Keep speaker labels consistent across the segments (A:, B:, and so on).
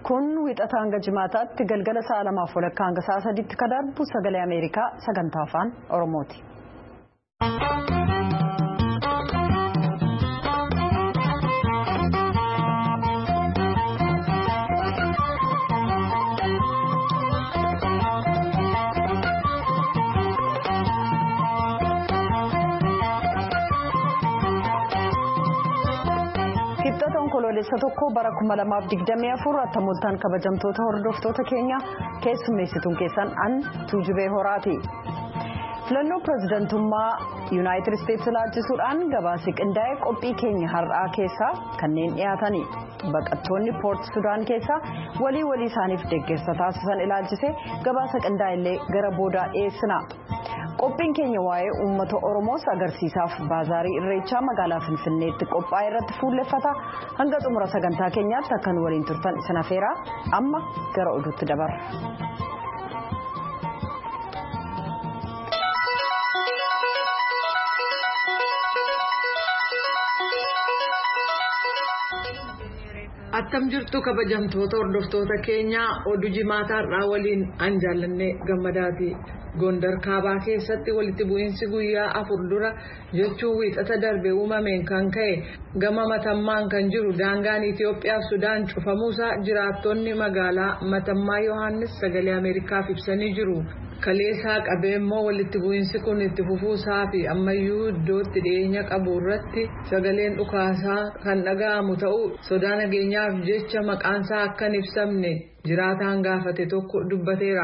A: Kun wixata hanga jimaataatti galgala sa'a 2:00 hanga sa'a 3tti kan darbu sagalee Ameerikaa sagantaa afaan Oromooti. Kololessa tokko bara 2024 attamoltaan kabajamtoota hordoftoota keenya keessummeessituun keessan an Tuujubee Horaati. Filannoo pirezidantummaa Yuunaayitid Isteetsi laachisuudhaan gabaasii qindaa'ee qophii keenya har'aa keessaa kanneen dhiyaatanii baqattoonni Poort Sudaan keessaa walii isaaniif deeggarsa taasisan ilaalchisee gabaasa qindaa'ellee gara boodaa dhiyeessina. Qophiin keenya waa'ee uummata Oromoos agarsiisaaf baazaarii irreechaa magaalaa Finfinneetti qophaa'e irratti fuulleffata. Hanga xumura sagantaa keenyaatti akka nu waliin turtan isin affeeraa amma gara oduutti dabarra.
B: Attam jirtu kabajamtoota hordoftoota keenyaa oduu jimaataarraa waliin an jaallannee gammadaati. Gondar kaabaa keessatti walitti bu'iinsi guyyaa 4 dura jechuun wiixata darbe uumameen kan ka'e gama matammaan kan jiru daangaan Itoophiyaa fi Sudaan cufamuusaa jiraattonni magaalaa Matammaa Yohaannis sagalee Ameerikaaf ibsanii jiru. Kaleessaa qabee immoo walitti bu'iinsi kun itti fufuusaa fi ammayyuu iddootti dhiyeenya qabu irratti sagaleen dhukaasaa kan dhaga'amu ta'uu sodaa nageenyaaf jecha maqaansaa akka hin ibsamne jiraataan gaafate tokko dubbateera.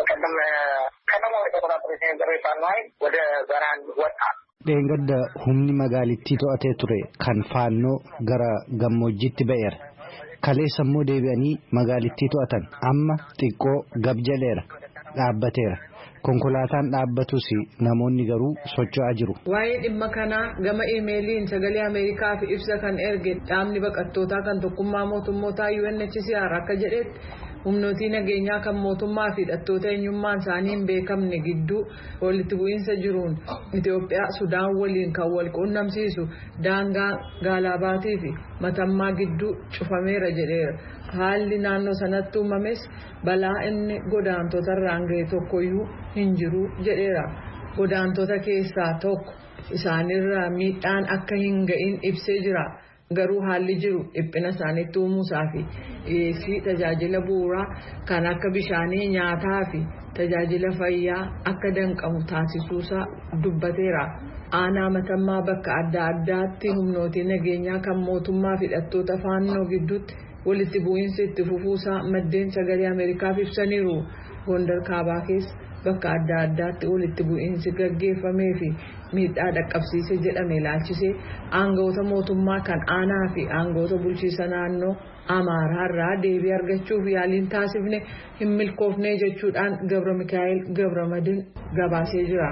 C: Dheengadda humni magaalittii to'atee ture kan faannoo gara gammoojjiitti ba'eera. Kaleessa immoo deebi'anii magaalittii to'atan amma xiqqoo gabjaleera dhaabbateera. Konkolaataan dhaabbatus namoonni garuu socho'aa jiru.
B: Waa'ee dhimma kanaa gama iimeeliin sagalee Ameerikaaf ibsa kan erge dhaabni baqattootaa kan tokkummaa mootummootaa UNHCR akka jedhetti humnootii nageenyaa kan mootummaa fi hidhattoota eenyummaan isaanii hin beekamne gidduu walitti bu'iinsa jiruun Itoophiyaa Sudaan waliin kan wal quunnamsiisu daangaa Gaalabaatii fi Matammaa gidduu cufameera jedheera. Haalli naannoo sanatti uumames balaa inni godaantota irraan ga'e tokkoyyuu hin jiru jedheera. Godaantota keessaa tokko isaanirraa miidhaan akka hin ga'in ibsee jira. Garuu haalli jiru dhiphina isaaniitti uumuusaa fi dhiyeessii tajaajila bu'uuraa kan akka bishaanii nyaataa fi tajaajila fayyaa akka danqamu taasisuusaa dubbateera. Aanaa Matammaa bakka adda addaatti humnootii nageenyaa kan mootummaa fi hidhattoota faannoo gidduutti walitti bu'iinsi itti fufuusaa maddeen sagalee Ameerikaaf ibsaniiru. Gondar kaabaa keessa bakka adda addaatti walitti bu'iinsi gaggeeffamee fi miidhaa dhaqqabsiise jedhame ilaalchisee aangawoota mootummaa kan aanaa fi aangawoota bulchiisa naannoo Amaaraa irraa deebii argachuuf yaaliin taasifne hin milkoofne jechuudhaan Gabra Mikaa'el Gabramadin gabaasee jira.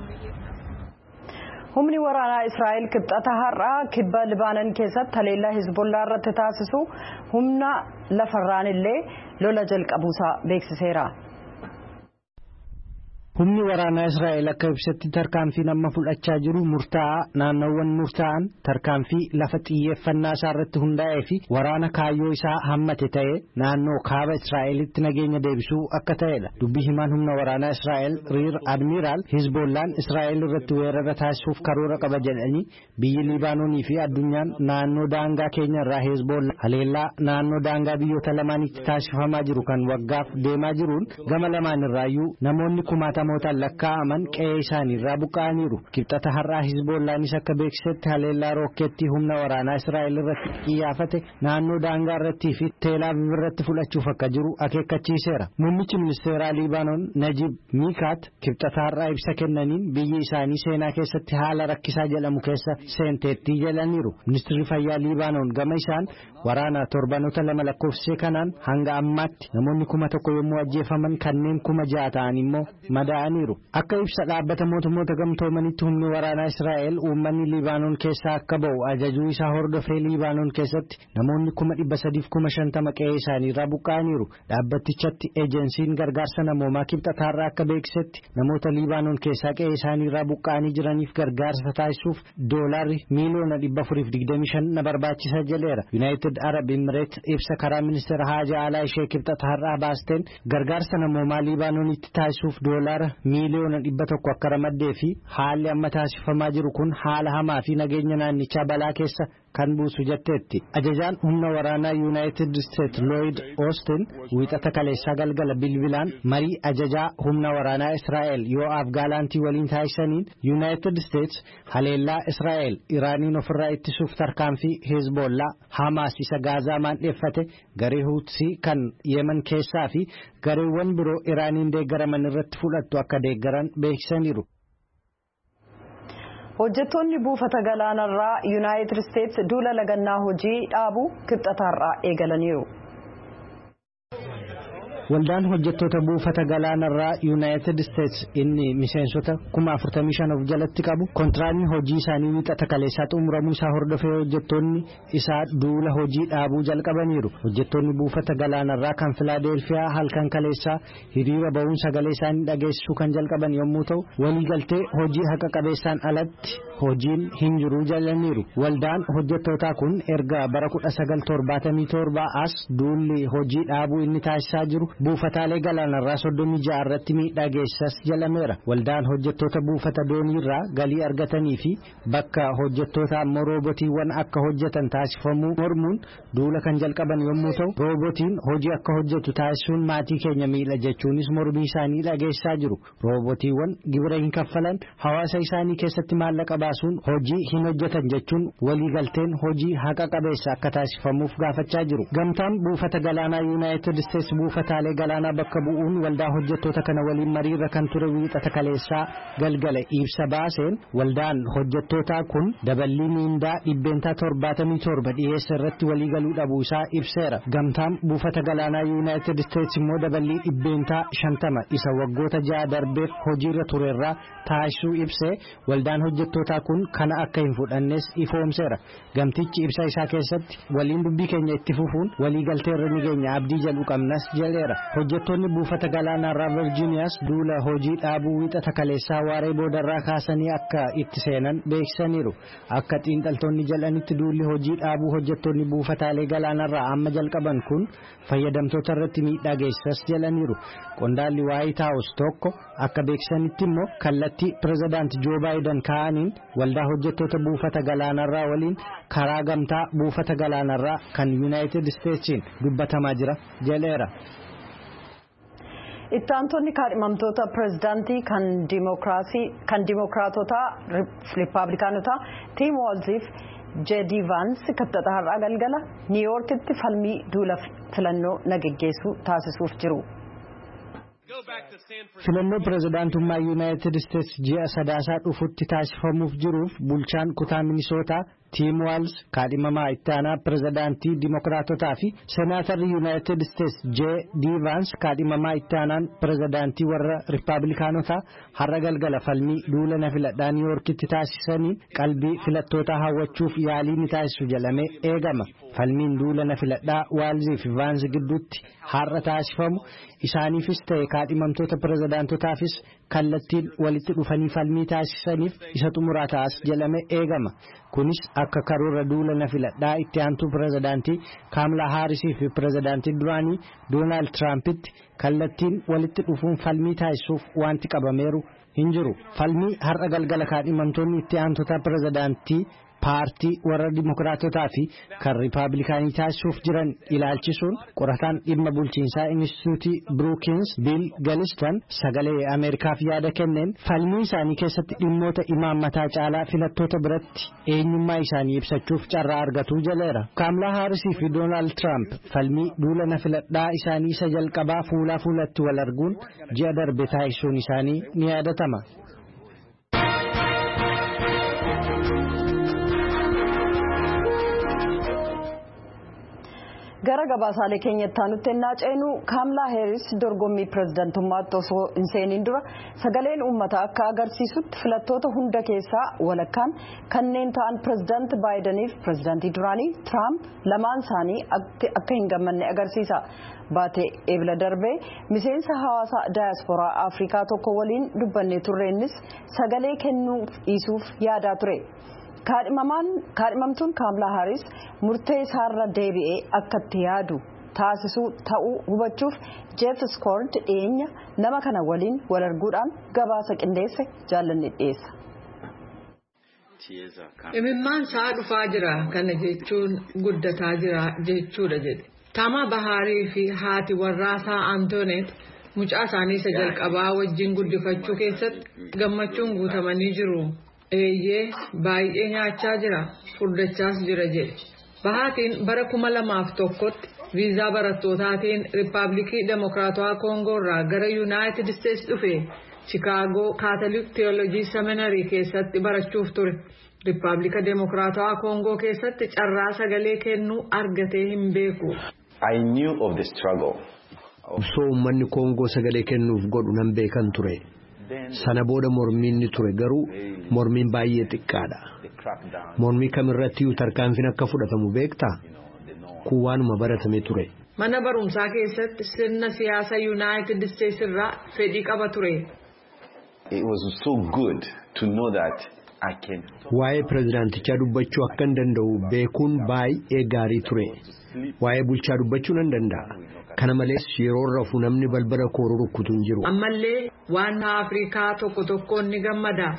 A: Humni waraanaa Israa'el kibxata har'aa kibba Libaanan keessatti haleellaa Hizbollaa irratti taasisu humna lafarraan illee lola jalqabuusaa beeksiseera.
C: Humni waraanaa Israa'el akka ibsatti tarkaanfii amma fudhachaa jiru murtaa'aa naannoowwan murtaa'an tarkaanfii lafa xiyyeeffannaa isaa irratti hundaa'ee fi waraana kaayyoo isaa hammate ta'ee naannoo kaaba Israa'elitti nageenya deebisuu akka ta'edha. Dubbii himaan humna waraanaa Israa'el Riir Admiraal Hizbollaan Israa'el irratti weerara taasisuuf karoora qaba jedhanii biyyi Libaanoonii fi addunyaan naannoo daangaa keenya irraa Hizbollaa haleellaa naannoo daangaa biyyoota lamaanitti taasifamaa jiru kan waggaaf deemaa jiruun gama lamaan irraayyuu namoonni kumaatamootaan lakkaa'aman qe'ee isaanii irraa buqqa'aniiru. Kibxata har'aa Hizbollaanis akka beeksisetti haleellaa rookeettii humna waraanaa Israa'el irratti xiyyaafate naannoo daangaa irrattii fi Teelaaviv irratti fudhachuuf akka jiru akeekkachiiseera. Muummichi ministeeraa Libaanoon Najib Mikaat kibxata har'aa ibsa kennaniin biyyi isaanii seenaa keessatti haala rakkisaa jedhamu keessa seenteetti jedhaniiru. Ministeerri fayyaa Libaanoon gama isaan waraana torbanoota 2 lakkoofsee kanaan hanga ammaatti namoonni 1,000 yommuu ajjeefaman kanneen 6,000 ta'an immoo madaa'aniiru. Akka ibsa dhaabbata mootummoota gamtoomanitti humni waraanaa Israa'el uummanni Libaanoon keessaa akka ba'u ajajuu isaa hordofee Libaanoon keessatti namoonni 350,000 qe'ee isaanii irraa buqqa'aniiru. Dhaabbatichatti eejensiin gargaarsa namoomaa kibxata har'aa akka beeksisetti namoota Libaanoon keessaa qe'ee isaanii irraa buqqa'anii jiraniif gargaarsa taasisuuf $425 na barbaachisa jedheera. United United Arab Emirates ibsa karaa ministeera haajaa alaa ishee kibxata har'aa baasteen gargaarsa namoomaa Libaanoonitti taasisuuf doolaara miiliyoona 100 akka ramaddee fi haalli amma taasifamaa jiru kun haala hamaa fi nageenya naannichaa balaa keessa kan buusu jetteetti. Ajajaan humna waraanaa United States Lloyd Austin wiixata kaleessaa galgala bilbilaan marii ajajaa humna waraanaa Israa'el Yo'aaf Gaalaantii waliin taasisaniin United States haleellaa Israa'el Iraaniin ofirraa ittisuuf tarkaanfii Hezbollah Hamas isa Gaazaa maandheeffate garee Huutsii kan Yemen keessaa fi gareewwan biroo Iraaniin deeggaraman irratti fudhattu akka deeggaran beeksisaniiru.
A: Hojjettoonni buufata galaanarraa United States duula lagannaa hojii dhaabuu kibxataarraa eegalaniiru.
C: Waldaan hojjettoota buufata galaanarraa United States inni miseensota 45,000 of jalatti qabu kontraatni hojii isaanii wiixata kaleessaa xumuramuu isaa hordofee hojjettoonni isaa duula hojii dhaabuu jalqabaniiru. Hojjettoonni buufata galaanarraa kan Filaadelfiyaa halkan kaleessaa hiriira ba'uun sagalee isaanii dhageessisuu kan jalqaban yommuu ta'u waliigaltee hojii haqa qabeessaan alatti hojiin hin jiru jalaniiru. Waldaan hojjettootaa kun erga bara 1977 as duulli hojii dhaabuu inni taasisaa jiru buufataalee galaanarraa 36 irratti miidhaa geessas jalameera. Waldaan hojjettoota buufata dooniirraa galii argatanii fi bakka hojjettoota ammoo roobotiiwwan akka hojjetan taasifamuu mormuun duula kan jalqaban yommuu ta'u roobotiin hojii akka hojjetu taasisuun maatii keenya miidha jechuunis mormii isaanii dhageessaa jiru. Roobotiiwwan gibira hin kaffalan hawaasa isaanii keessatti maallaqa baasuun hojii hin hojjetan jechuun waliigalteen hojii haqa qabeessa akka taasifamuuf gaafachaa jiru. Gamtaan buufata galaanaa United States buufataalee galaanaa bakka bu'uun waldaa hojjettoota kana waliin mariirra kan ture wiixata kaleessaa galgala ibsa baaseen waldaan hojjettootaa kun daballii miindaa 77 dhiyeessa irratti waliigaluu dhabuu isaa ibseera. Gamtaan buufata galaanaa United States immoo daballii 50 isa waggoota 6 darbeef hojiirra turerraa taasisuu ibsee waldaan hojjettootaa kun kana akka hin fudhannes ifoomseera. Gamtichi ibsa isaa keessatti waliin dubbii keenya itti fufuun waliigalteerra ni geenya abdii jedhu qabnas jedheera. Hojjettoonni buufata galaanarraa Virgiiniyaas duula hojii dhaabuu wiixata kaleessaa waaree boodarraa kaasanii akka itti seenan beeksisaniiru. Akka xiinxaltoonni jalanitti duulli hojii dhaabuu hojjettoonni buufataalee galaanarraa amma jalqaban kun fayyadamtoota irratti miidhaa geessas jalaniiru. Qondaalli White House tokko akka beeksisanitti immoo kallattii pirezidaanti Joe Biden kaa'aniin waldaa hojjettoota buufata galaanarraa waliin karaa gamtaa buufata galaanarraa kan United Statesiin dubbatamaa jira jedheera.
A: Ittaantonni kaadhimamtoota pirezidaantii kan dimokiraatotaa riippaabilikaanotaa Tim Walziif J.D. Vance kibxata har'aa galgala Niiwuorkitti falmii duula filannoo nagaggeessuu taasisuuf jiru.
C: Filannoo pirezidaantummaa United States ji'a sadaasaa dhufutti taasifamuuf jiruuf bulchaan kutaa Minisootaa Tim Walz kaadhimamaa itti aanaa pirezidaantii dimokiraatotaa fi senaatarri United States J.D. Vance kaadhimamaa itti aanaan pirezidaantii warra riippaabilikaanotaa har'a galgala falmii duula na filadhaa Niiwuorkitti taasisanii qalbii filattootaa hawwachuuf yaalii ni taasisu jedhamee eegama. Falmiin duula na filadhaa Walzii fi Vance gidduutti har'a taasifamu isaaniifis ta'e kaadhimamtoota pirezidaantotaafis kallattiin walitti dhufanii falmii taasisaniif isa xumuraa ta'as jedhamee eegama. Kunis akka karoora duula na filadhaa itti aantuu pirezidaantii Kaamilaa Haarisii fi pirezidaantii duraanii Doonaald Tiraampiti kallattiin walitti dhufuun falmii taasisuuf wanti qabameeru hin jiru. Falmii har'a galgala kaadhimamtoonni itti aantota pirezidaantii paartii warra dimokiraatotaa fi kan riippaabilikaanii taasisuuf jiran ilaalchisuun qorataan dhimma bulchiinsaa Inistituutii Brookings Bill Galistan sagalee Ameerikaaf yaada kenneen falmii isaanii keessatti dhimmoota imaammataa caalaa filattoota biratti eenyummaa isaanii ibsachuuf carraa argatu jedheera. Kaamilaa Haarisii fi Doonaald Tiraamp falmii duula na filadhaa isaanii isa jalqabaa fuulaa fuulatti wal arguun ji'a darbe taasisuun isaanii ni yaadatama.
A: Gara gabaasaalee keenyatti aanutti ennaa ceenu Kaamilaa Haaris dorgommii pirezidaantummaatti osoo hin seeniin dura sagaleen uummataa akka agarsiisutti filattoota hunda keessaa walakkaan kanneen ta'an pirezidaanti Baayidaniif pirezidaantii duraanii Tiraamp lamaan isaanii akka hin gammanne agarsiisa. Baatee eebila darbee miseensa hawaasaa daayasporaa Afrikaa tokko waliin dubbannee turreennis sagalee kennuu dhiisuuf yaadaa ture. kaadhimamtuun Kaamlaa Haaris murtee isaarra deebi'ee akka itti yaadu taasisuu ta'uu hubachuuf Jeef Skoord dhiyeenya nama kana waliin wal arguudhaan gabaasa qindeesse jaallanni dhiyeessa.
B: Imimmaan isaa dhufaa jira kana jechuun guddataa jira jechuudha jedhe. Tama Bahaarii fi haati warraasaa Antoonet mucaa isaanii isa jalqabaa wajjin guddifachuu keessatti gammachuun guutamanii jiru. Eeyyee baay'ee nyaachaa jira furdachaas jira jedhe. Bahaatiin bara 2001tti viizaa barattootaatiin Riippaabilikii Demokiraatawaa Koongoo irraa gara Yuunaayitid Isteetsi dhufe Chikaagoo Kaatolik Teewooloojii Seminarii keessatti barachuuf ture. Riippaabilika Demokiraatawaa Koongoo keessatti carraa sagalee kennuu argatee hin beeku.
D: I knew of the struggle.
E: Obsoo uummanni Koongoo sagalee kennuuf godhu nan beekan ture. Sana booda mormiin ni ture garuu mormiin baay'ee xiqqaadha. Mormii kamirrattiyyuu tarkaanfiin akka fudhatamu beektaa? Kun waanuma baratame ture.
B: Mana barumsaa keessatti sirna siyaasa Yuunaayitid Isteetsi irraa fedhii qaba ture.
D: It was so good to know that I can.
E: Waa'ee pirezidaantichaa dubbachuu akkan danda'u beekuun baay'ee gaarii ture. Waa'ee bulchaa dubbachuu nan danda'a. Kana malees yeroo rafuu namni balbala kooruu rukkutu hin jiru.
B: Ammallee waan Afrikaa tokkoon ni gammada.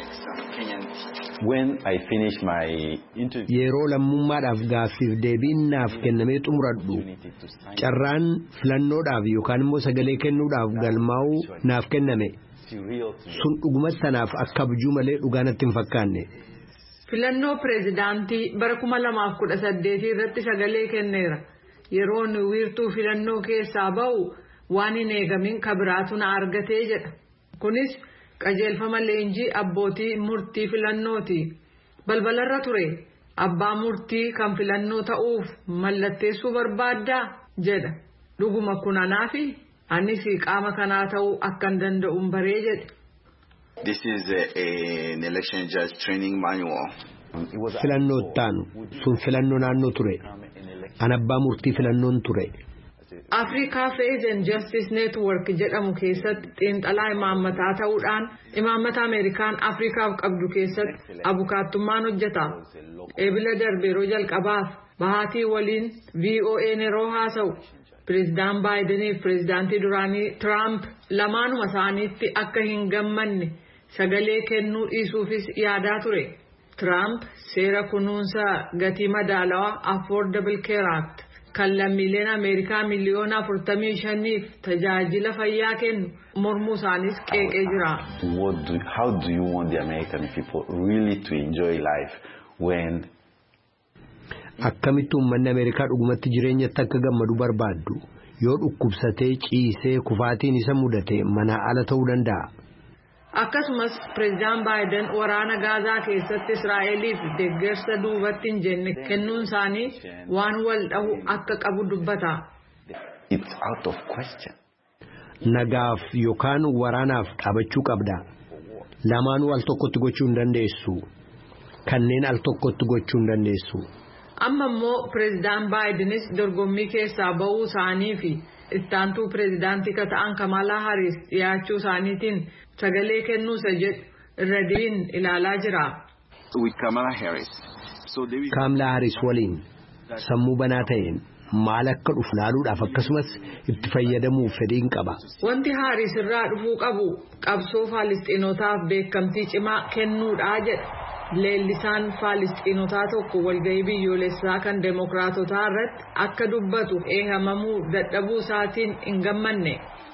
D: When I finished my interview.
E: Yeroo lammummaadhaaf gaaffiif deebiin naaf kennamee xumuradhu carraan filannoodhaaf yookaan immoo sagalee kennuudhaaf galmaa'uu naaf kenname. Sun dhugumatti sanaaf akka abjuu malee dhugaanatti hin fakkaanne.
B: Filannoo pireezidaantii bara 2018 irratti sagalee kenneera. Yeroon wiirtuu filannoo keessaa ba'u waan hin eegamin kabiraatu na argatee jedha. Kunis qajeelfama leenjii abbootii murtii filannooti. Balbalarra ture abbaa murtii kan filannoo ta'uuf mallatteessuu barbaaddaa jedha. Dhuguma kun anaafi anis qaama kanaa ta'uu akkan danda'uun baree jedhe.
D: This is an election judge training manual.
E: Filannoo taanu sun filannoo naannoo ture. An abbaa murtii filannoon ture.
B: Africa Faith and Justice Network jedhamu keessatti xiinxalaa imaammataa ta'uudhaan imaammata Ameerikaan Afrikaaf qabdu keessatti abukaattummaan hojjeta. Eebila darbeeroo jalqabaaf bahaatii waliin VOA yeroo haasa'u Pireezidaan Baayidanii fi Pireezidaantii duraanii Tiraamp lamaanuma isaaniitti akka hin gammanne sagalee kennuu dhiisuufis yaadaa ture. Tiraamp seera kunuunsa gatii madaalawaa Affordable Care Act kan lammiileen Ameerikaa miliyoona 45f tajaajila fayyaa kennu mormuu isaanis qeeqee jira.
D: How do you want the American people really to enjoy life when
E: akkamitti uummanni Ameerikaa dhugumatti jireenyatti akka gammadu barbaaddu yoo dhukkubsatee ciisee kufaatiin isa mudate mana ala ta'uu danda'a.
B: Akkasumas Pireezidaan Baayiden waraana Gaazaa keessatti Israa'eliif deeggarsa duubatti hin jenne kennuun isaanii waan wal dhahu akka qabu dubbata.
D: It's out of question.
E: Nagaaf yookaan waraanaaf dhaabachuu qabda. Lamaanuu al tokkotti gochuu hin dandeessu. Kanneen al tokkotti gochuu hin dandeessu.
B: Amma immoo Pireezidaan Baayidenis dorgommii keessaa ba'uu isaanii fi ittaantuu pireezidaantii ka ta'an Kamalaa Haaris dhiyaachuu isaaniitiin sagalee kennuusa jedhu irra deebiin ilaalaa jira.
E: Kamalaa Haaris waliin sammuu banaa ta'een maal akka dhufu laaluudhaaf akkasumas itti fayyadamuuf fedhiin qaba.
B: Wanti Haaris irraa dhufuu qabu qabsoo Faalisxiinotaaf beekamtii cimaa kennuudha jedha. Leellisaan Faalisxiinotaa tokko walgahii biyyoolessaa kan Demokiraatotaa irratti akka dubbatu eehamamuu dadhabuu isaatiin hin gammanne.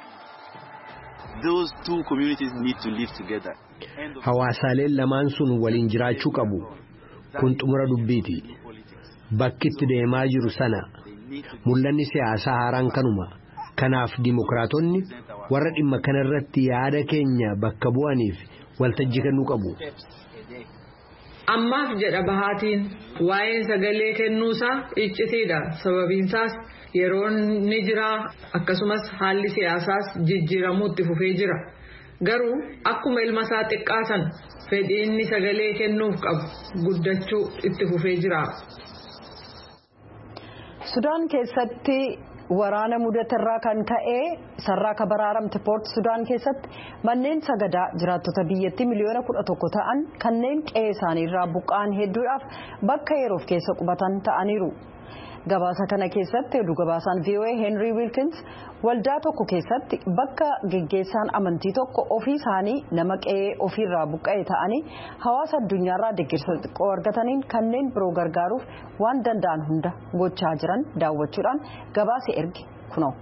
D: Those two communities need to live together.
E: Hawaasaaleen lamaan sun waliin jiraachuu qabu. Kun xumura dubbiiti. Bakki itti deemaa jiru sana mul'anni siyaasaa haaraan kanuma. Kanaaf Dimokiraatonni warra dhimma kanarratti yaada keenya bakka bu'aniif waltajjii kennuu qabu.
B: Ammaaf jedha bahaatiin waa'een sagalee kennuusaa iccitiidha. Sababiinsaas yeroon ni jira akkasumas haalli siyaasaas jijjiiramuu itti fufee jira. Garuu akkuma ilma isaa xiqqaasan fedhiinni sagalee kennuuf qabu guddachuu itti fufee jira.
A: Sudaan keessatti waraana mudaterraa kan ka'e sarraa ka baraaramte Poort Sudaan keessatti manneen sagadaa jiraattota biyyattii miliyoona 11 ta'an kanneen qe'ee isaaniirraa buqqa'an hedduudhaaf bakka yeroof keessa qubatan ta'aniiru. Gabaasa kana keessatti oduu gabaasaan VOA Henry Wilkins waldaa tokko keessatti bakka geggeessaan amantii tokko ofii isaanii nama qe'ee ofiirraa buqqa'e ta'anii hawaasa addunyaarraa deeggarsa xiqqoo argataniin kanneen biroo gargaaruuf waan danda'an hunda gochaa jiran daawwachuudhaan gabaasa erge kunoo.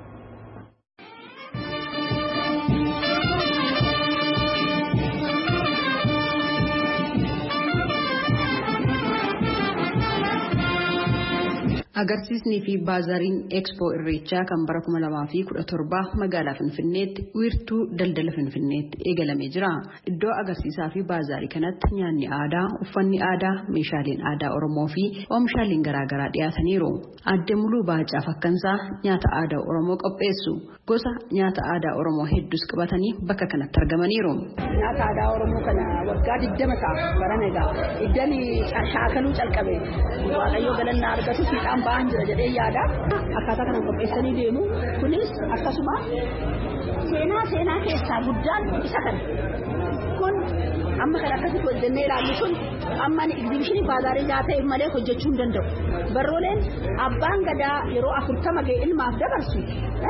F: Agarsiisni fi baazaariin Expo Irreechaa kan bara 2017 magaalaa Finfinneetti wiirtuu daldala Finfinneetti eegalamee jira. Iddoo agarsiisaa fi baazaarii kanatti nyaanni aadaa, uffanni aadaa, meeshaaleen aadaa Oromoo fi oomishaaleen garaagaraa dhiyaataniiru. Aadde Muluu Baacaa Fakkansaa nyaata aadaa Oromoo qopheessu. Gosa nyaata aadaa Oromoo hedduus qabatanii bakka kanatti argamaniiru.
G: Nyaata aadaa Oromoo kana waggaa 20 ta'a barana egaa iddoon shaakaluu calqabe waaqayyo galannaa argatu fiixaan ba'an jira jedhee yaada akkaataa kana qopheessanii deemu kunis akkasuma seenaa keessaa guddaan isa kana kun amma kan akkasitti hojjennee ilaallu sun amma egzibishinii baazaarii nyaata malee hojjechuu hin danda'u barrooleen abbaan gadaa yeroo 40 ga'e ilmaaf dabarsu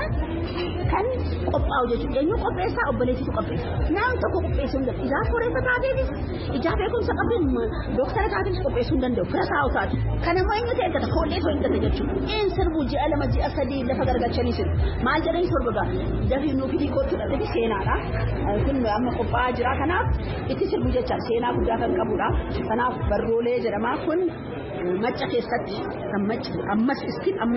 G: kan qophaa'u jechuudha eenyu qopheessaa obboleessitu qopheessa naan tokko qopheessuu hin danda'u ijaa sooressa taateefis ijaa beekumsa qabduun dooktara taateefis qopheessuu hin danda'u fira saa'u taate kanammoo eenyutu eeggata koollee soo eeggata jechuudha een sirbu ji'a 2 ji'a 3 lafa gargachanii sirbu maal jedhanii sorbagaa dafii nuuf hidhii koottudha jedhi seenaadha kun amma qophaa'aa jira kanaaf itti sirbu jechaan seenaa guddaa kan qabudha kanaaf barroolee jedhama kun macca keessatti kan macca ammas istiin amma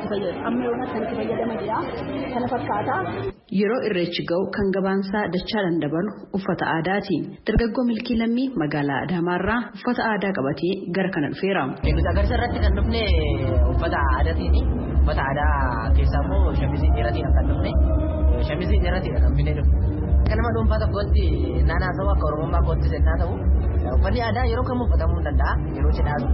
G: yoonatti fayyadama jira kana fakkaata.
F: Yeroo irreechi ga'u kan gabaansaa dachaan dabalu uffata aadaati. Dargaggoo Milkii Lammii magaalaa Adaamaarraa uffata aadaa qabatee gara kana dhufeera.
H: Agarsiisa irratti kan dhufne uffata aadaatiini. Uffata aadaa keessaa immoo shamizii dheeratiin kan dhufne. Shamizii dheeratiin kan finne dhufne. Kanama dhuunfaa tokkotti naannaa ta'u akka Oromummaa kootti sennaa ta'u. Uffanni aadaa yeroo kamuu uffatamuu ni danda'a. Yeroo cidhaatu.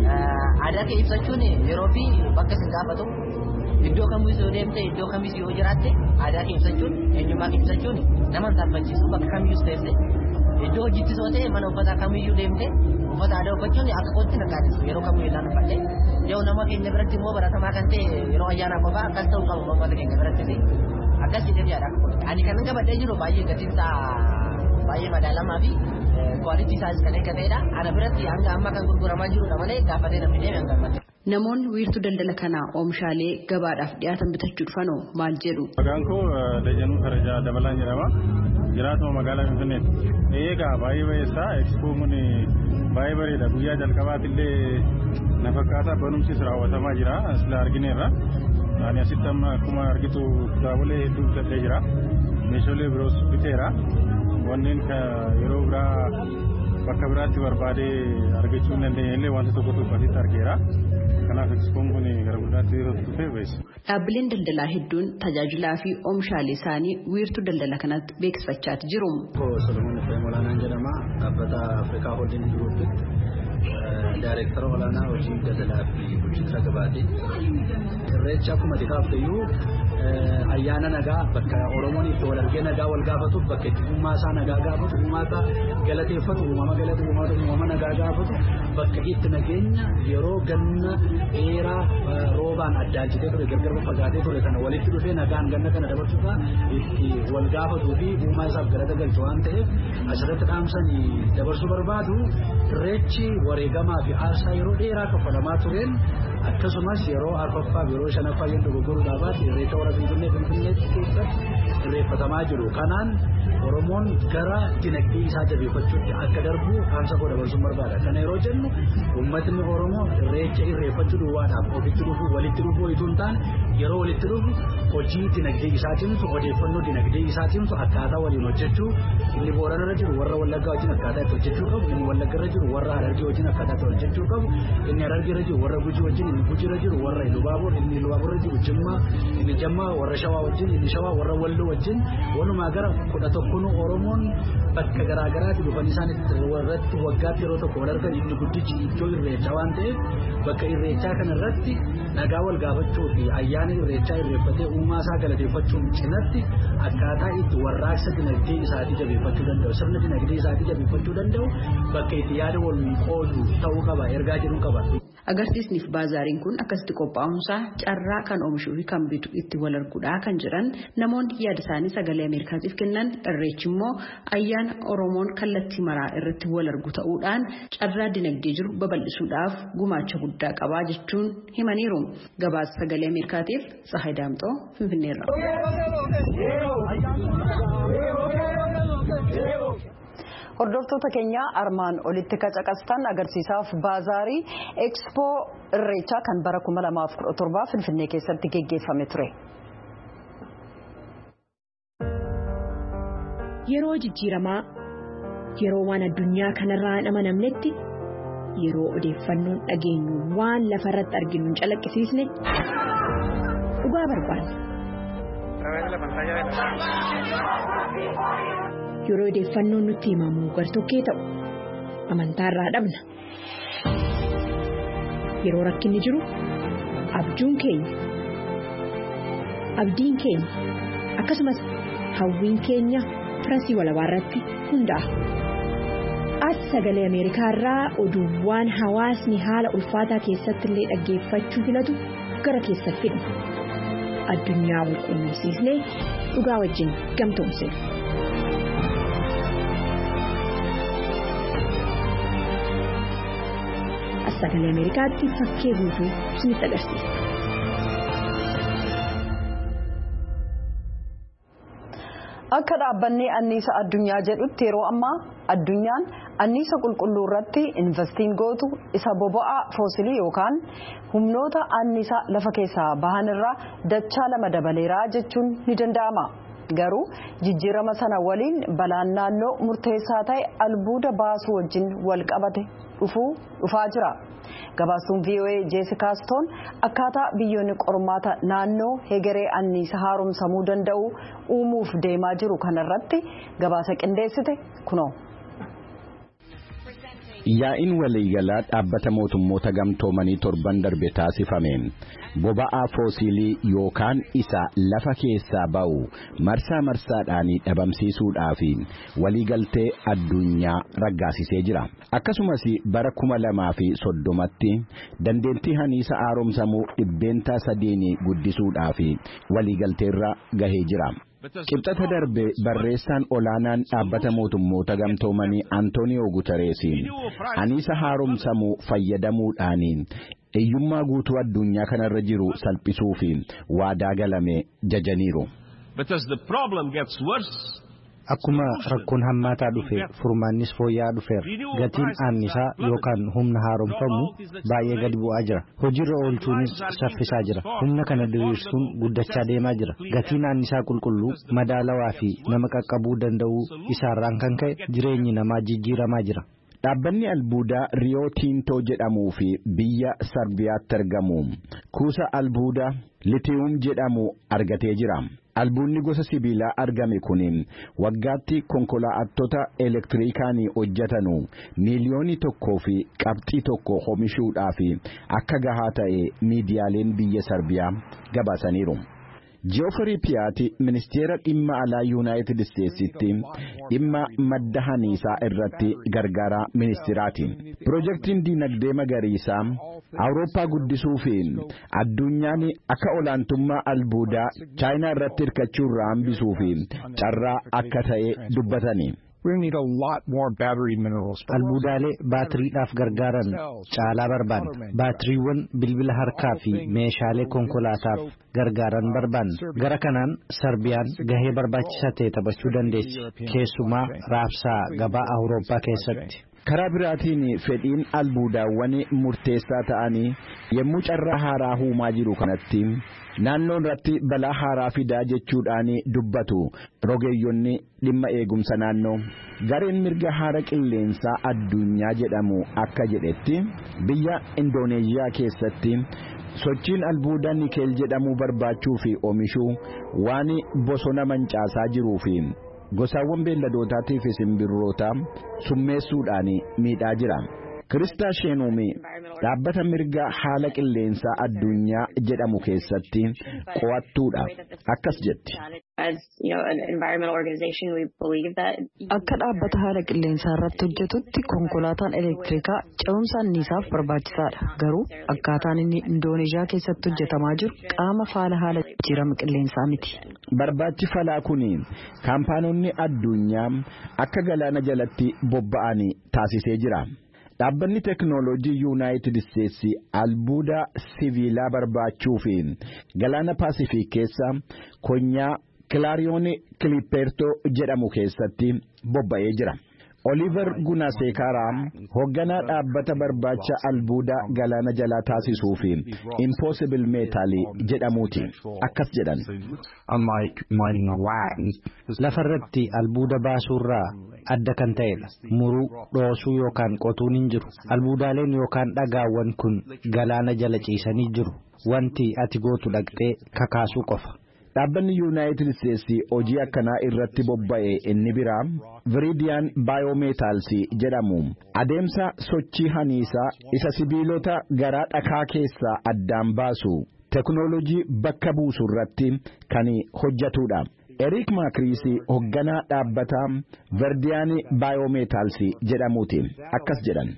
H: Aadaa kee ibsachuun yeroo fi bakka isin gaafatu. Iddoo kamis yoo deemte iddoo kamis yoo jiraatte aadaa kee ibsachuun eenyummaa kee ibsachuun nama saalfachiisu bakka kamiyyuu teesse iddoo hojiitti soo ta'e mana uffata kamiyyuu deemte uffata aadaa uffachuun akka kootti naqaatisu yeroo kamiyyuu isaan uffatte yoo nama keenya biratti immoo baratamaa kan ta'e yeroo ayyaana qofaa akkas ta'uu qabu uummata keenya biratti akkas jedhee yaada ani kan qabadhee jiru baay'ee gatiinsaa baay'ee madaalamaa fi kwalitii isaas kan eeggateedha ana biratti hanga amma kan gurguramaa jirudha malee gaafatee namni deeme hanga ammatti.
F: Namoonni wiirtuu daldala kanaa oomishaalee gabaadhaaf dhiyaatan bitachuu dhufanoo maal jedhu.
I: Maqaan koo Dajanuu Karajaa Dabalaan jedhama. Jiraatuma magaalaa Finfinneetti. Eegaa baay'ee baay'eessaa Expoon baay'ee bareeda guyyaa jalqabaatillee na fakkaata barumsis raawwatamaa jira sila argineerra. Ani asitti amma akkuma argitu kitaabolee hedduu bitadhee jira. Meeshaalee biroos biteera. Wanneen yeroo biraa bakka biraatti barbaadee argachuu hin dandeenye illee wanta tokko tokkotti argeera. Kanaaf Expoon kun gara guddaatti yeroo dhufee beeksisa.
F: Dhaabbileen daldalaa hedduun tajaajilaa fi oomishaalee isaanii wiirtuu daldala kanatti beeksifachaa jiru.
J: Solomoon Efreem Olaanaan jedhama. Dhaabbata Afrikaa Holding Groupitti Daayireektara olaanaa hojii daldalaa fi bulchiinsa gabaati. Irreecha akkuma kaafteyyuu ayyaana nagaa bakka Oromoon itti wal argee nagaa wal gaafatu bakka itti uumaa isaa nagaa gaafatu uumaa isaa galateeffatu uumama nagaa gaafatu bakka itti nageenya yeroo ganna dheeraa roobaan addaachitee ture gargar fagaatee ture kana walitti dhufee nagaan ganna kana dabarsuudhaan itti wal gaafatuu fi uumaa isaaf galata galchu waan ta'eef asirratti dhaamsanii dabarsuu barbaadu irreechi wareegamaa fi aarsaa yeroo dheeraa kaffalamaa tureen akkasumas yeroo arfaffaa yeroo shanaffaa yoo dogoggoruudhaaf irreecha warra Finfinnee keessatti irreeffatamaa jiru. Kanaan Oromoon gara dinagdee isaa jabeeffachuutti akka darbu dhaamsa koo dabarsuun barbaada. Kana yeroo jennu uummatni Oromoo irreecha irreeffachuu duwwaadhaaf ofitti dhufu walitti dhufu itoo hin taane yeroo walitti dhufu hojii dinagdee isaatiin odeeffannoo dinagdee isaatiin akkaataa waliin hojjechuu inni Booranarra jiru warra Wallaggaa wajjin akkaataa itti hojjechuu qabu inni Wallaggarra jiru warra Harargee wajjin akkaataa itti hojjechuu qabu inni Harargeerra jiru warra Gujii wajjin inni Gujiirra jiru warra Ilubaaboor inni Ilubaaboorra jiru Jimmaa inni Jammaa warra Shawaa wajjin inni Shawaa warra Walloo wajjin walumaa gara 11 Oromoon bakka garaagaraatti dhufanii isaan irratti waggaatti yeroo tokko wal argan inni guddichi iddoo irreechaa waan ta'eef bakka irreechaa kanarratti nagaa wal gaafachuu fi ayyaana irreechaa irreeffatee uumaa isaa galateeffachuun cinatti akkaataa itti warraaqsa dinagdee isaatii jabeeffachuu danda'u sirna dinagdee isaatii jabeeffachuu danda'u bakka itti yaada wal qoodu ta'uu qaba ergaa jedhu qaba.
F: Agarsiisniif baazaariin kun akkasitti qophaa'umsaa carraa kan oomishuu fi kan bitu itti wal arguudha kan jedhan namoonni yaada isaanii sagalee Ameerikaatiif kennan irreechi immoo ayyaana Oromoon kallattii maraa irratti wal argu ta'uudhaan carraa dinagdee jiru babal'isuudhaaf gumaacha guddaa qabaa jechuun himaniiru. Gabaasa sagalee Ameerikaatiif Tsahaay Daamxoo Finfinneerra.
A: Hordoftoota keenya armaan olitti qacaqastan agarsiisaaf baazaarii Expo Irreechaa kan bara 2017 Finfinnee keessatti geggeeffame ture.
K: Yeroo jijjiiramaa yeroo waan addunyaa kanarraa hin amanamnetti yeroo odeeffannoon dhageenyu waan lafarratti arginu hin calaqqisiisne dhugaa barbaanna. Yeroo odeeffannoon nutti himamu gartokkee ta'u amantaarraa dhabna. Yeroo rakkinni jiru abjuun keenya akkasumas hawwiin keenya Firasii Walabaarratti hundaa'a. As sagalee Ameerikaarraa oduuwwan hawaasni haala ulfaataa keessatti illee dhaggeeffachuu filatu gara keessatti fidna. Addunyaa wal quunnamsiisnee dhugaa wajjin gamtoomsina. As sagalee Ameerikaatti fakkee guutuu isinitti agarsiisa.
A: Akka dhaabbanni anniisa addunyaa jedhutti yeroo ammaa addunyaan anniisa qulqulluu irratti investiin gootu isa boba'aa foosilii yookaan humnoota anniisa lafa keessaa bahan irraa dachaa 2 dabaleeraa jechuun ni danda'ama. Garuu jijjiirama sana waliin balaan naannoo murteessaa ta'e albuuda baasuu wajjin wal qabate dhufaa jira. Gabaastuun VOA Jessica Stone akkaataa biyyoonni qormaata naannoo hegeree anniisa haaromsamuu danda'u uumuuf deemaa jiru kanarratti gabaasa qindeessite kunoo.
L: Yaa'iin waliigalaa dhaabbata mootummoota gamtoomanii torban darbe taasifame boba'aa foosilii yookaan isa lafa keessaa ba'u marsaa marsaadhaan dhabamsiisuudhaaf waliigaltee addunyaa raggaasisee jira. Akkasumas bara 2030tti dandeettii anniisa haaromsamuu 3% guddisuudhaaf waliigalteerra gahee jira. Qibxata darbe barreessaan olaanaan dhaabbata mootummoota gamtoomanii Antooniyoo Guterees anniisa haaromsamuu fayyadamuudhaan hiyyummaa guutuu addunyaa kanarra jiru salphisuuf waadaa galame jajaniiru.
C: Akkuma rakkoon hammaataa dhufe furmaannis fooyya'aa dhufeera. Gatiin anniisaa yookaan humna haaromfamu baay'ee gadi bu'aa jira. Hojiirra oolchuunis saffisaa jira. Humna kana diriirsuun guddachaa deemaa jira. Gatiin anniisaa qulqulluu madaalawaa fi nama qaqqabuu danda'uu isaarraan kan ka'e jireenyi namaa jijjiiramaa jira.
L: Dhaabbanni albuudaa Riyoo Tiintoo jedhamuu fi biyya Sarbiyaatti argamu kuusa albuudaa Litiyuum jedhamu argatee jira. Albuudni gosa sibiilaa argame kun waggaatti konkolaattota elektirikaan hojjetanu miliyoonii 1 fi qabxii 1 oomishuudhaaf akka gahaa ta'e miidiyaaleen biyya Sarbiyaa gabaasaniiru. Geoffrey Piyaati ministeera dhimma alaa Yuunaayitid Isteetsitti dhimma madda anniisaa irratti gargaaraa ministeeraati. Piroojeektiin dinagdee magariisaa Awurooppaa guddisuu fi addunyaan akka olaantummaa albuudaa Chaayinaa irratti hirkachuurraa hambisuu fi carraa akka ta'e dubbatani.
C: Albuudaalee baatiriidhaaf gargaaran caalaa barbaanna. Baatiriiwwan bilbila harkaa fi meeshaalee konkolaataaf gargaaran barbaanna. Gara kanaan Sarbiyaan gahee barbaachisaa ta'e taphachuu dandeessi. Keessumaa raabsaa gabaa Awurooppaa keessatti.
L: karaa biraatiin fedhiin albuudaawwan murteessaa ta'anii yommuu carraa haaraa uumaa jiru kanatti naannoon irratti balaa haaraa fidaa jechuudhaan dubbatu rogeeyyonni dhimma eegumsa naannoo. Gareen mirga haara qilleensaa addunyaa jedhamu akka jedhetti biyya Indooneeziyaa keessatti sochiin albuuda nikeel jedhamu barbaachuu fi oomishuu waan bosona mancaasaa jiruu fi gosaawwan beelladootaa fi simbirroota summeessuudhaan miidhaa jira. Kiristaa Sheenuumi dhaabbata mirga haala qilleensaa addunyaa jedhamu keessatti qo'attuudha. Akkas jetti.
A: Akka dhaabbata haala qilleensaa irratti hojjetutti konkolaataan elektirikaa ce'umsa anniisaaf barbaachisaadha. Garuu akkaataan inni Indooneeziyaa keessatti hojjetamaa jiru qaama faala haala jijjiirama qilleensaa miti.
L: Barbaachi falaa kun kaampaanonni addunyaa akka galaana jalatti bobba'an taasisee jira. Dhaabbanni teeknooloojii Yuunaayitid Isteetsi albuuda siviilaa barbaachuu fi galaana Paasifiik keessa konyaa Kilaariyoon Kilipertoo jedhamu keessatti bobba'ee jira. Oliver Gunaseekaraa hoogganaa dhaabbata barbaacha albuuda galaana jalaa taasisuu fi Impossible Metal jedhamuuti. Akkas jedhan.
C: Lafarratti albuuda baasuurraa adda kan ta'edha. Muruu, dhoosuu yookaan qotuun hin jiru. Albuudaaleen yookaan dhagaawwan kun galaana jala ciisanii jiru. Wanti ati gootu dhaqxee kakaasuu qofa. Dhaabbanni Yuunaayitid Isteetsi hojii akkanaa irratti bobba'e inni biraa Viriidiyaan Baayomeetaalsi jedhamu adeemsa sochii haniisaa isa sibiilota garaa dhakaa keessaa addaan baasu teeknooloojii bakka buusu irratti kan hojjetudha. Eriik Maakriisi hoogganaa dhaabbata Viriidiyaan Baayomeetaalsi jedhamuuti. Akkas jedhan.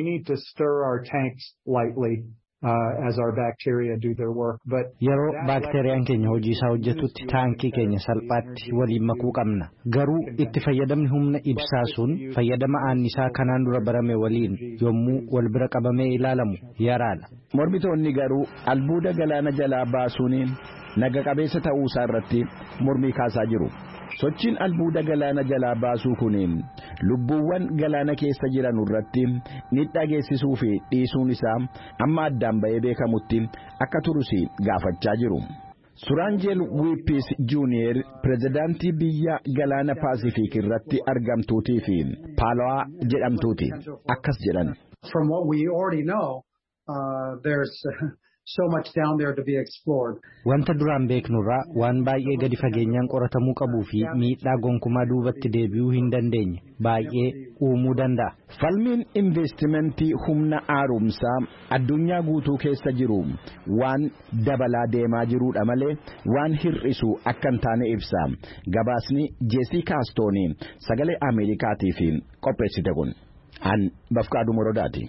C: Yeroo baakteeriyaan keenya hojii isaa hojjetutti taankii keenya salphaatti waliin makuu qabna. Garuu itti fayyadamni humna ibsaa sun fayyadama anniisaa kanaan dura barame waliin yommuu wal bira qabamee ilaalamu yaraadha.
L: Mormitoonni garuu albuuda galaana jalaa baasuun naga qabeessa ta'uusaa irratti mormii kaasaa jiru. Sochiin albuuda galaana jalaa baasuu kun lubbuuwwan galaana keessa jiran irratti miidhaa geessisuu fi dhiisuun isaa amma addaan ba'ee beekamutti akka turus gaafachaa jiru. Suraanjeel Wiipis Juuniyer pirezidaantii biyya galaana Paasifiik irratti argamtuutii fi Paalawaa jedhamtuuti. Akkas jedhan.
M: From what we already know, there's so much down there to be explored.
C: Wanta duraan beeknurraa waan baay'ee gadi fageenyaan qoratamuu qabuu fi miidhaa gonkumaa duubatti deebi'uu hin dandeenye baay'ee uumuu danda'a.
L: Falmiin investimentii humna haaromsaa addunyaa guutuu keessa jiru waan dabalaa deemaa jiruudha malee waan hir'isu akka hin taane ibsa. Gabaasni Jeesii Kaastoonii sagalee Ameerikaatiif qopheessite kun an Bafqaaduu Morodaati.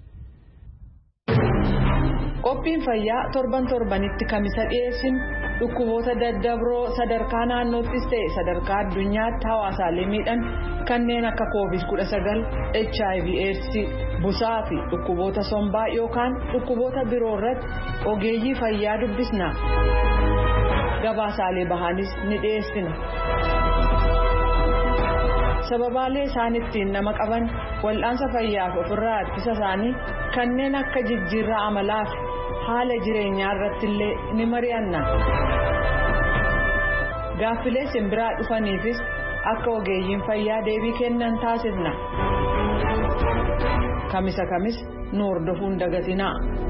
B: Qophiin fayyaa torbanitti kamisa dhiyeessinu dhukkuboota daddabroo sadarkaa naannoottis ta'e sadarkaa addunyaatti hawaasaalee miidhan kanneen akka COVID-19, HIV/AIDS, busaa fi dhukkuboota sombaa yookaan dhukkuboota biroo irratti ogeeyyii fayyaa dubbisna. Gabaasaalee bahanis ni dhiyeessina. Sababaalee isaan ittiin nama qaban wal'aansa fayyaaf ofirraa ittisa isaanii kanneen akka jijjiirraa amalaa fi haala jireenyaa irratti illee ni mari'anna. Gaaffilee simbiraa dhufaniifis akka ogeeyyiin fayyaa deebii kennan taasisna. Kamisa kamis nu hordofuun dagatinaa.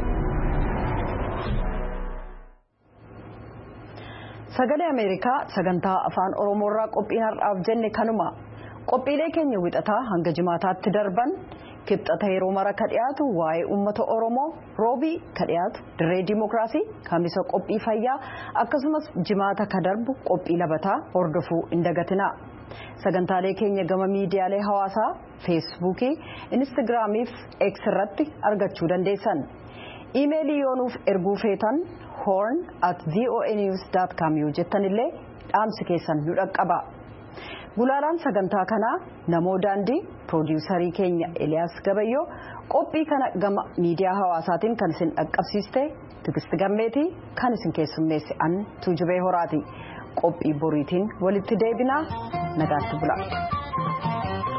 A: Sagalee Ameerikaa sagantaa afaan Oromoorraa qophii har'aaf jenne kanuma. Qophiilee keenya wixataa hanga jimaataatti darban kibxata yeroo mara ka dhiyaatu waa'ee uummata Oromoo, roobii ka dhiyaatu dirree dimokiraasii, kamisa qophii fayyaa akkasumas jimaata ka darbu qophii labataa hordofuu hin dagatinaa. Sagantaalee keenya gama miidiyaalee hawaasaa feesbuukii, instaagiraamii fi X irratti argachuu dandeessan. Iimeelii yoonuuf erguu feetan horn@voanews.com yoo jettanillee dhaamsi keessan nu dhaqqaba. Gulaalaan sagantaa kanaa namoo daandii piroodiisarii keenya Eliyaas Gabayyoo qophii kana gama miidiyaa hawaasaatiin kan isin dhaqqabsiiste Tigisti Gammeetii kan isin keessummeesse an Tuujubee Horaati. Qophii boriitiin walitti deebinaa nagaatti bula.